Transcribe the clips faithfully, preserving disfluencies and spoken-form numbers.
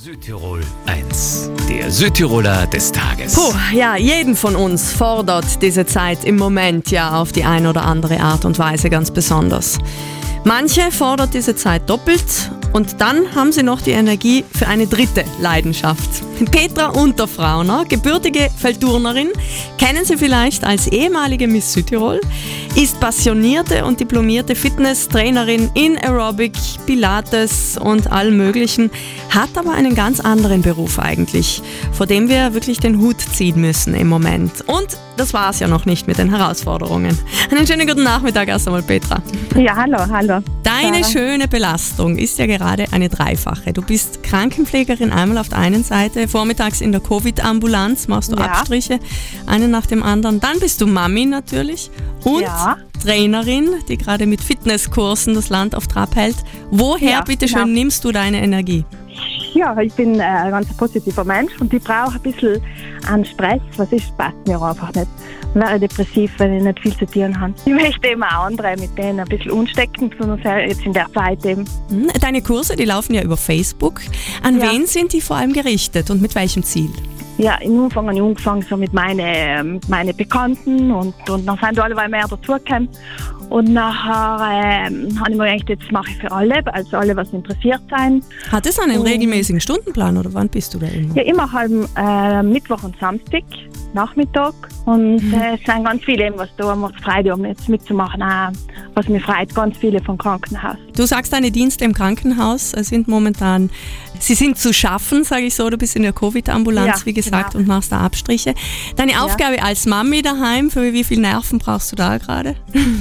Südtirol eins, der Südtiroler des Tages. Puh, ja, jeden von uns fordert diese Zeit im Moment ja auf die eine oder andere Art und Weise ganz besonders. Manche fordert diese Zeit doppelt und dann haben sie noch die Energie für eine dritte Leidenschaft. Petra Unterfrauner, gebürtige Feldturnerin, kennen Sie vielleicht als ehemalige Miss Südtirol, ist passionierte und diplomierte Fitnesstrainerin in Aerobic, Pilates und allem Möglichen, hat aber einen ganz anderen Beruf eigentlich, vor dem wir wirklich den Hut ziehen müssen im Moment. Und das war es ja noch nicht mit den Herausforderungen. Einen schönen guten Nachmittag erst einmal, Petra. Ja, hallo, hallo. Deine Ja. schöne Belastung ist ja gerade eine dreifache. Du bist Krankenpflegerin einmal auf der einen Seite, vormittags in der Covid-Ambulanz machst du Ja. Abstriche, einen nach dem anderen. Dann bist du Mami natürlich und Ja. Trainerin, die gerade mit Fitnesskursen das Land auf Trab hält. Woher, Ja, bitteschön, genau. nimmst du deine Energie? Ja, ich bin äh, ein ganz positiver Mensch und ich brauche ein bisschen an Stress. Was ist, passt mir einfach nicht. Ich wäre depressiv, wenn ich nicht viel zu tun habe. Ich möchte eben auch andere mit denen ein bisschen unstecken, besonders jetzt in der Zeit eben. Hm, Deine Kurse, die laufen ja über Facebook. An Ja. wen sind die vor allem gerichtet und mit welchem Ziel? Ja, im Anfang habe ich angefangen so mit meinen meine Bekannten und, und dann sind alle mehr dazugekommen. Und nachher ähm, habe ich mir gedacht, jetzt mache ich für alle, also alle, was interessiert sind. Hat es einen Oh. regelmäßigen Stundenplan oder wann bist du da immer? Ja, immer halb äh, Mittwoch und Samstag, Nachmittag. Und äh, es sind ganz viele, eben, was da macht Freude, um jetzt mitzumachen, auch, was mir freut, ganz viele vom Krankenhaus. Du sagst, deine Dienste im Krankenhaus sind momentan, sie sind zu schaffen, sage ich so, du bist in der Covid-Ambulanz, Ja, wie gesagt, genau. und machst da Abstriche. Deine Aufgabe als Mami daheim, für wie viel Nerven brauchst du da gerade?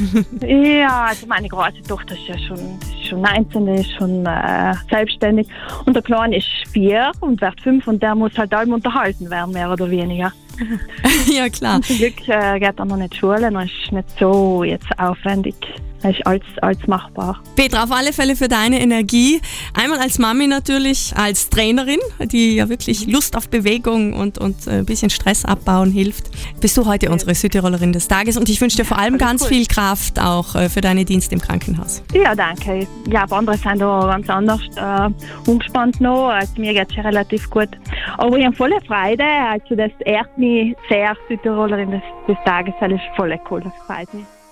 Ja, also meine große Tochter ist ja schon, ist schon neunzehn, die ist schon äh, selbstständig. Und der Kleine ist vier und wird fünf und der muss halt allem unterhalten werden, mehr oder weniger. Ja, klar. Zum Glück äh, geht er noch nicht Schule, dann ist es nicht so jetzt aufwendig. Es ist alles, alles machbar. Petra, auf alle Fälle für deine Energie. Einmal als Mami natürlich, als Trainerin, die ja wirklich Lust auf Bewegung und, und ein bisschen Stress abbauen hilft. Bist du heute unsere Südtirolerin des Tages und ich wünsche dir vor allem alles ganz gut. viel Kraft auch äh, für deine Dienste im Krankenhaus. Ja, danke. Ja, aber andere sind da ganz anders äh, umgespannt noch. Also mir geht es ja relativ gut. Aber ich habe volle Freude. Also das ehrt mich sehr, Südtirolerin des, des Tages. Das ist voll cool. Das freut mich.